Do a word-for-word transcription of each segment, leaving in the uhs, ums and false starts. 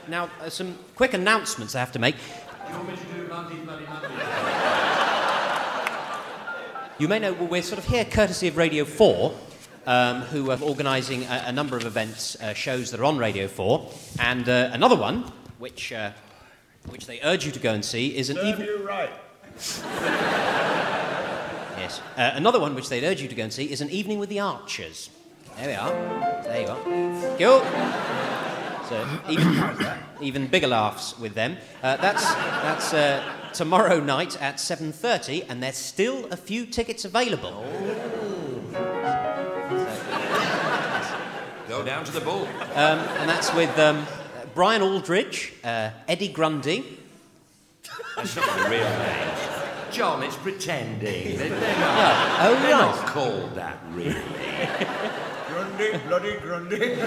Now, uh, some quick announcements I have to make. You want me to do Monday, Bloody Monday? You may know well, we're sort of here courtesy of Radio four, um, who are organising a, a number of events, uh, shows that are on Radio four, and uh, another one, which uh, which they urge you to go and see, is an Serve evening... you right. Yes. Uh, another one which they'd urge you to go and see is an evening with the Archers. There we are. There you are. Cool. So even, even bigger laughs with them. Uh, that's that's uh, tomorrow night at seven thirty, and there's still a few tickets available. Go down to the bull. Um, and that's with um, Brian Aldridge, uh, Eddie Grundy. That's not the real name. John, it's pretending. They're, they're not, Yeah. Oh, they're right. not called that, really. Grundy, bloody Grundy.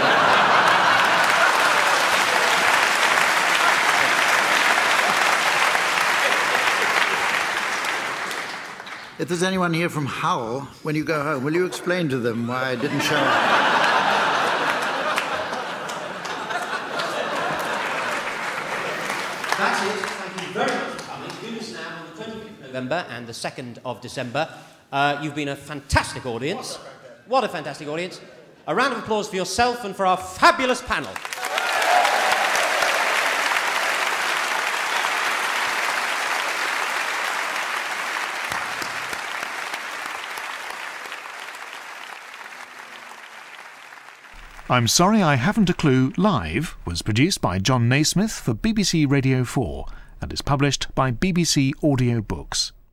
If there's anyone here from Hull, when you go home, will you explain to them why I didn't show up? That's it. Thank you very much for coming. Do this now on the twentieth of November and the second of December. Uh, you've been a fantastic audience. What a fantastic audience. A round of applause for yourself and for our fabulous panel. I'm Sorry I Haven't a Clue Live was produced by John Naismith for B B C Radio four and is published by B B C Audio Books.